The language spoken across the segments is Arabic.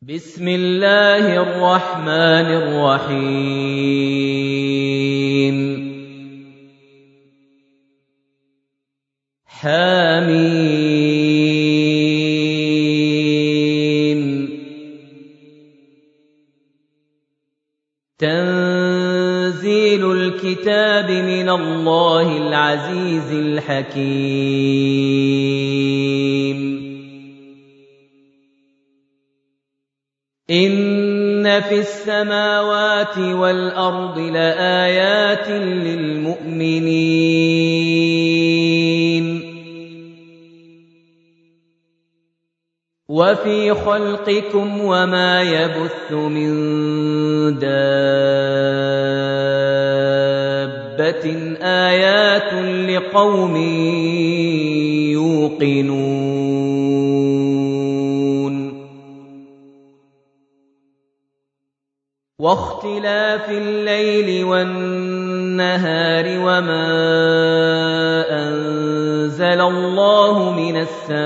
بسم الله الرحمن الرحيم حميم تنزيل الكتاب من الله العزيز الحكيم إن في السماوات والأرض لآيات للمؤمنين وفي خلقكم وما يبث من دابة آيات لقوم يوقنون واختلاف الليل والنهار وما أنزل الله من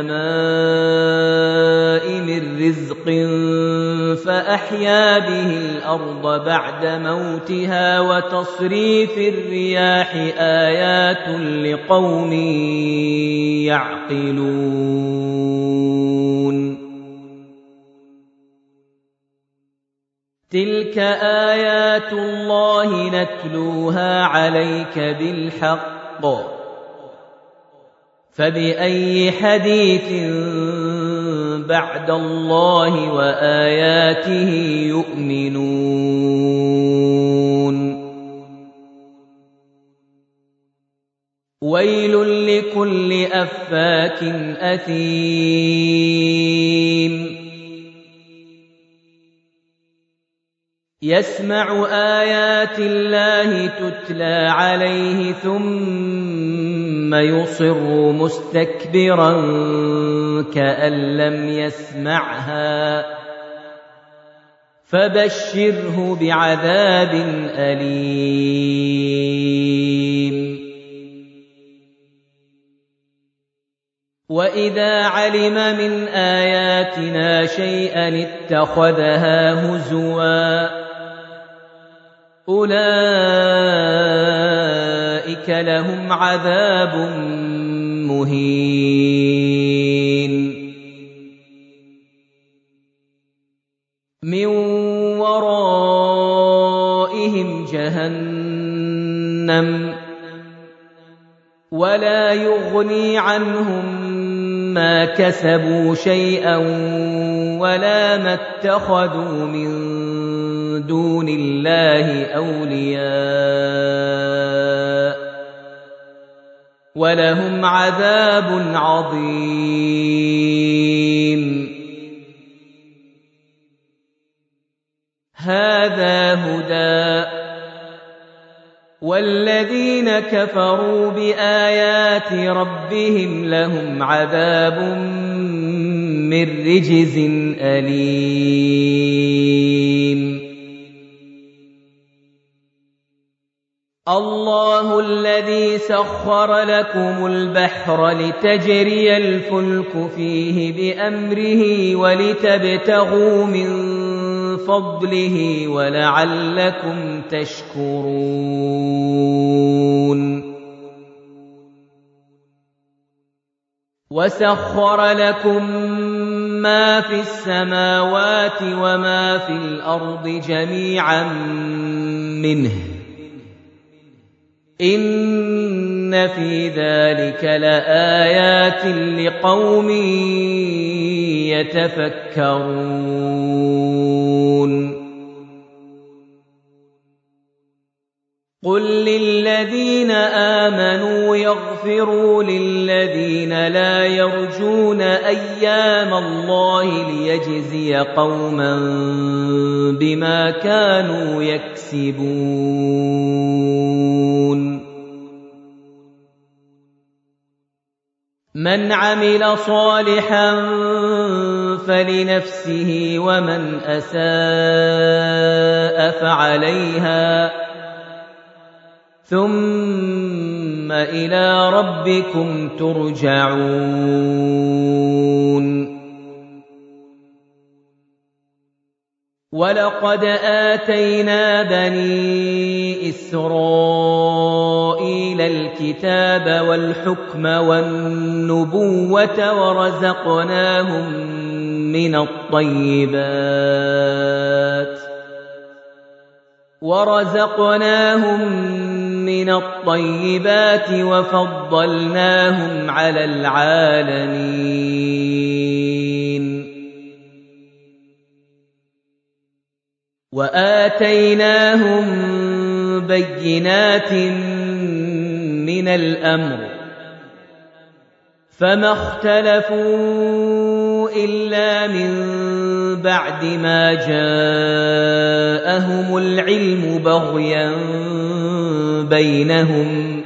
السماء من رزق فأحيا به الأرض بعد موتها وتصريف الرياح آيات لقوم يعقلون تلك آيات الله نتلوها عليك بالحق فبأي حديث بعد الله وآياته يؤمنون ويل لكل أفاك أثيم يسمع آيات الله تتلى عليه ثم يصر مستكبرا كأن لم يسمعها فبشره بعذاب أليم وإذا علم من آياتنا شيئا اتخذها هزوا أولئك لهم عذاب مهين من ورائهم جهنم ولا يغني عنهم ما كسبوا شيئا ولا ما اتخذوا من دون الله أولياء ولهم عذاب عظيم هذا هدى والذين كفروا بآيات ربهم لهم عذاب من رجز أليم الله الذي سخر لكم البحر لتجري الفلك فيه بأمره ولتبتغوا من فضله ولعلكم تشكرون وسخر لكم ما في السماوات وما في الأرض جميعا منه إن في ذلك لآيات لقوم يتفكرون قل للذين آمنوا يغفروا للذين لا يرجون أيام الله ليجزي قوما بما كانوا يكسبون من عمل صالحا فلنفسه ومن أساء فعليها ثم إلى ربكم ترجعون وَلَقَدْ آتَيْنَا بَنِي إِسْرَائِيلَ الْكِتَابَ وَالْحُكْمَ وَالنُّبُوَّةَ وَرَزَقْنَاهُم مِّنَ الطَّيِّبَاتِ وَفَضَّلْنَاهُمْ عَلَى الْعَالَمِينَ وَآتَيْنَاهُم بَيِّنَاتٍ مِّنَ الْأَمْرِ فَمَا اخْتَلَفُوا إِلَّا مِن بَعْدِ مَا جَاءَهُمُ الْعِلْمُ بَغْيًا بَيْنَهُمْ ۚ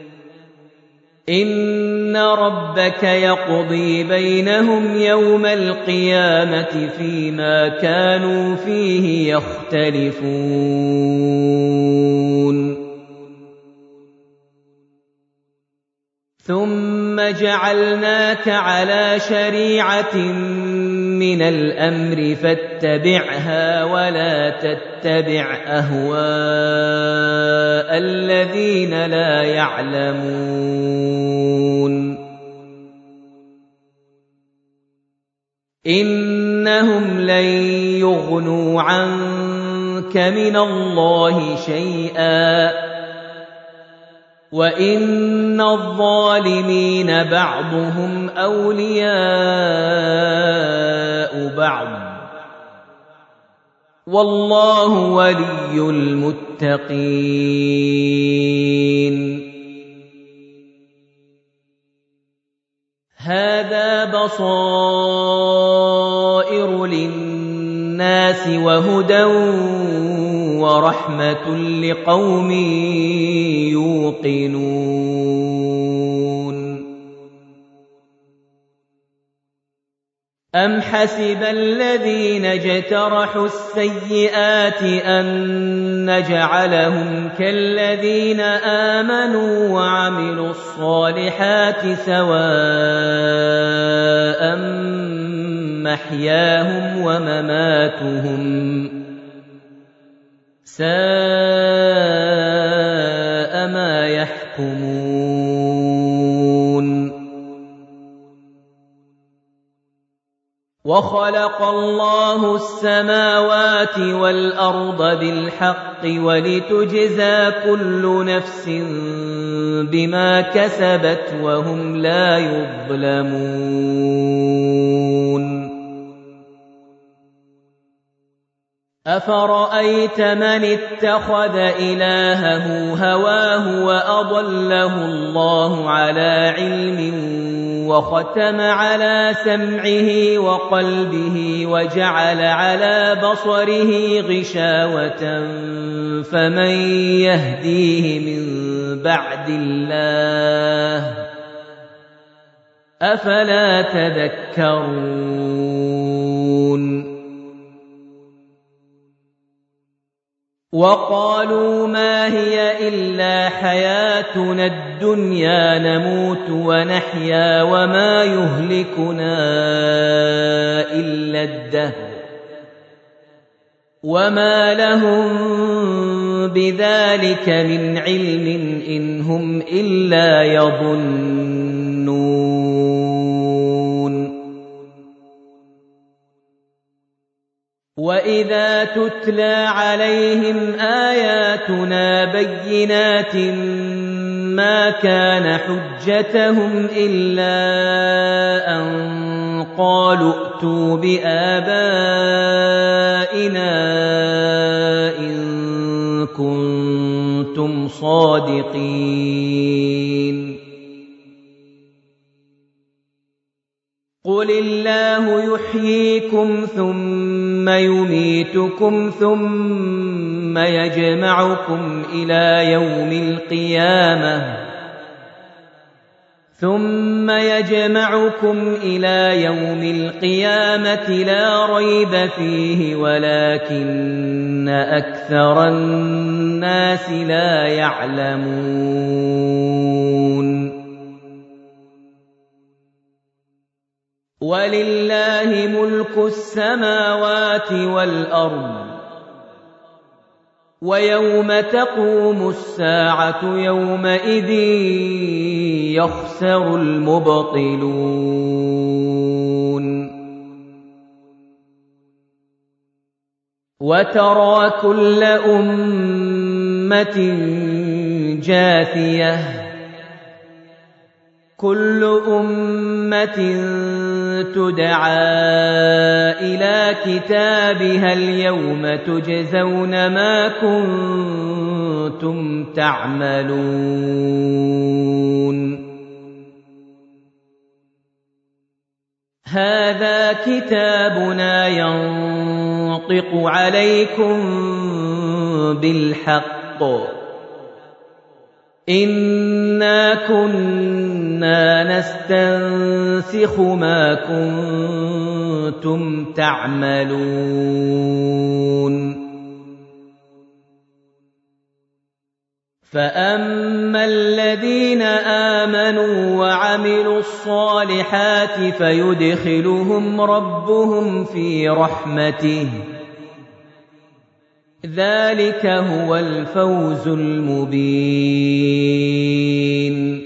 إِنَّ رَبَّكَ يَقْضِي بَيْنَهُمْ يَوْمَ الْقِيَامَةِ فِيمَا كَانُوا فِيهِ يَخْتَلِفُونَ ثُمَّ جَعَلْنَاكَ عَلَىٰ شَرِيعَةٍ مِّنَ الْأَمْرِ فَاتَّبِعْهَا وَلَا تَتَّبِعْ أَهْوَاءَ الَّذِينَ لَا يَعْلَمُونَ إِنَّهُمْ لَن يُغْنُوا عَنكَ مِنَ اللَّهِ شَيْئًا وَإِنَّ الظَّالِمِينَ بَعْضُهُمْ أَوْلِيَاءُ بَعْضٍ ۖ وَاللَّهُ وَلِيُّ الْمُتَّقِينَ هَٰذَا بَصَائِرُ لِلنَّاسِ وَهُدًى وَرَحْمَةٌ لِّقَوْمٍ يُوقِنُونَ أَمْ حَسِبَ الَّذِينَ اجْتَرَحُوا السَّيِّئَاتِ أَن نَّجْعَلَهُمْ كَالَّذِينَ آمَنُوا وَعَمِلُوا الصَّالِحَاتِ سَوَاءً مَّحْيَاهُمْ وَمَمَاتُهُمْ ۚ سَاءَ مَا يَحْكُمُونَ وَخَلَقَ اللَّهُ السَّمَاوَاتِ وَالْأَرْضَ بِالْحَقِّ وَلِتُجْزَىٰ كُلُّ نَفْسٍ بِمَا كَسَبَتْ وَهُمْ لَا يُظْلَمُونَ أَفَرَأَيْتَ مَنِ اتَّخَذَ إِلَٰهَهُ هَوَاهُ وَأَضَلَّهُ اللَّهُ عَلَىٰ عِلْمٍ وَخَتَمَ عَلَىٰ سَمْعِهِ وَقَلْبِهِ وَجَعَلَ عَلَىٰ بَصَرِهِ غِشَاوَةً فَمَن يَهْدِيهِ مِن بَعْدِ اللَّهِ ۚ أَفَلَا تَذَكَّرُونَ وَقَالُوا مَا هِيَ إِلَّا حَيَاتُنَا الدُّنْيَا نَمُوتُ وَنَحْيَا وَمَا يُهْلِكُنَا إِلَّا الدَّهْرُ وَمَا لَهُم بِذَٰلِكَ مِنْ عِلْمٍ إِنْ هُمْ إِلَّا يَظُنُّونَ وَإِذَا تُتْلَىٰ عَلَيْهِمْ آيَاتُنَا بَيِّنَاتٍ مَّا كَانَ حُجَّتَهُمْ إِلَّا أَن قَالُوا ائْتُوا بِآبَائِنَا إِن كُنتُمْ صَادِقِينَ قُلِ اللَّهُ يُحْيِيكُمْ ثُمَّ يُمِيتُكُمْ ثُمَّ يَجْمَعُكُمْ إِلَىٰ يَوْمِ الْقِيَامَةِ لَا رَيْبَ فِيهِ وَلَٰكِنَّ أَكْثَرَ النَّاسِ لَا يَعْلَمُونَ. وَلِلَّهِ مُلْكُ السَّمَاوَاتِ وَالْأَرْضِ وَيَوْمَ تَقُومُ السَّاعَةُ يَوْمَئِذٍ يَخْسَرُ الْمُبْطِلُونَ وَتَرَىٰ كُلَّ أُمَّةٍ جَاثِيَةً كُلُّ أُمَّةٍ تُدْعَىٰ إِلَىٰ كِتَابِهَا الْيَوْمَ تُجْزَوْنَ مَا كُنتُمْ تَعْمَلُونَ هَٰذَا كِتَابُنَا يَنطِقُ عَلَيْكُم بِالْحَقِّ إِنَّا كُنَّا نَسْتَنسِخُ مَا كُنتُمْ تَعْمَلُونَ فَأَمَّا الَّذِينَ آمَنُوا وَعَمِلُوا الصَّالِحَاتِ فَيُدْخِلُهُمْ رَبُّهُمْ فِي رَحْمَتِهِ ذَلِكَ هُوَ الْفَوْزُ الْمُبِينُ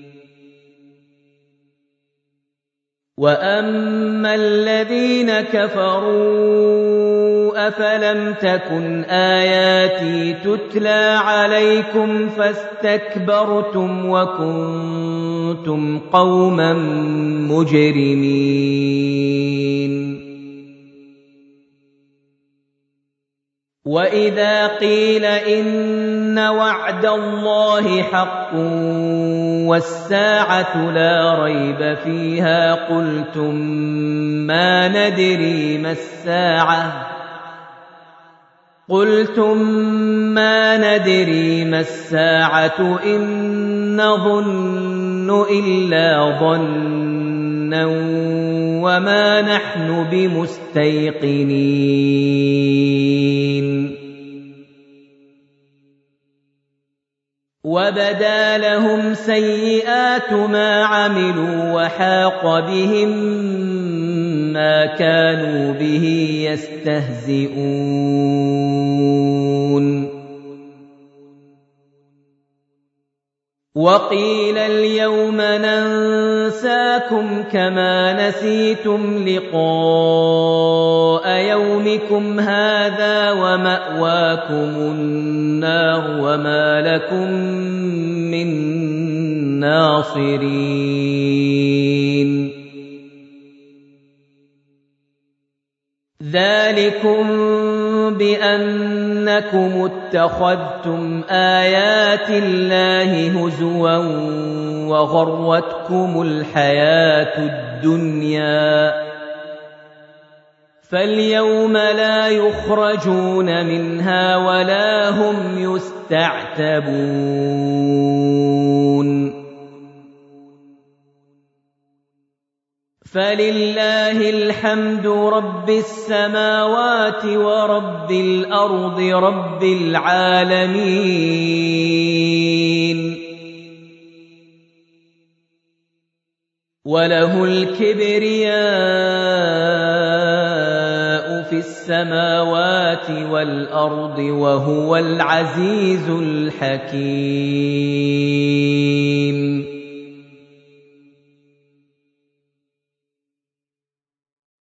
وَأَمَّا الَّذِينَ كَفَرُوا أَفَلَمْ تَكُنْ آيَاتِي تُتْلَىٰ عَلَيْكُمْ فَاسْتَكْبَرْتُمْ وَكُنتُمْ قَوْمًا مُجْرِمِينَ وَإِذَا قِيلَ إِنَّ وَعْدَ اللَّهِ حَقٌّ وَالسَّاعَةُ لَا رَيْبَ فِيهَا قُلْتُم مَّا نَدْرِي مَا السَّاعَةُ إِن نَّظُنُّ إِلَّا ظَنًّا وَمَا نَحْنُ بِمُسْتَيْقِنِينَ وَبَدَا لَهُمْ سَيِّئَاتُ مَا عَمِلُوا وَحَاقَ بِهِم مَّا كَانُوا بِهِ يَسْتَهْزِئُونَ وَقِيلَ الْيَوْمَ نَنسَاكُمْ كَمَا نَسِيتُمْ لِقَاءَ يَوْمِكُمْ هَٰذَا وَمَأْوَاكُمُ النَّارُ وَمَا لَكُم مِّن نَّاصِرِينَ ذَٰلِكُم بِأَنَّكُمُ اتَّخَذْتُمْ آيَاتِ اللَّهِ هُزُوًا وَغَرَّتْكُمُ الْحَيَاةُ الدُّنْيَا فَالْيَوْمَ لَا يُخْرَجُونَ مِنْهَا وَلَا هُمْ يُسْتَعْتَبُونَ فَلِلَّهِ الْحَمْدُ رَبِّ السَّمَاوَاتِ وَرَبِّ الْأَرْضِ رَبِّ الْعَالَمِينَ وَلَهُ الْكِبْرِيَاءُ فِي السَّمَاوَاتِ وَالْأَرْضِ وَهُوَ الْعَزِيزُ الْحَكِيمُ